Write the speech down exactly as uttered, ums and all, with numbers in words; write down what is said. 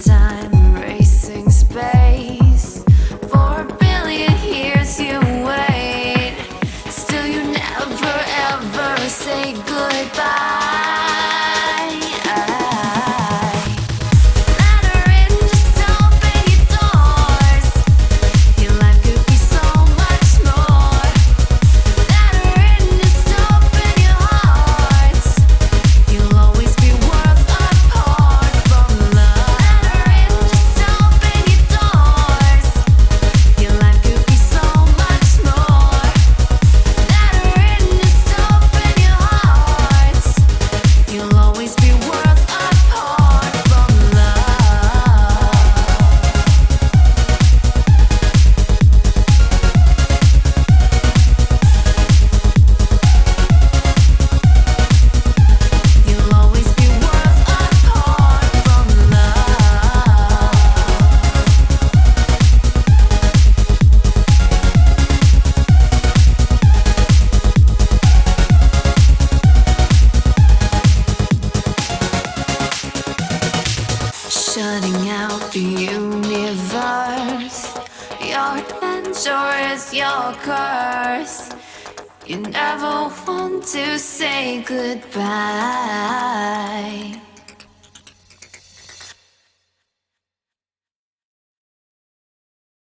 time, racing space. For a billion years you wait, still you never ever say goodbye. Let her in, just open your doors. Your life could be so much more. Let her in, just open your hearts. You'll always be worlds apart from love. Let her in, just open your doors. Your life could be so much more. Let her in, just open your hearts. You'll always be worlds apart from love. You'll always be worlds apart from love. Shutting out the universe. Your adventure is your curse. You never want to say goodbye.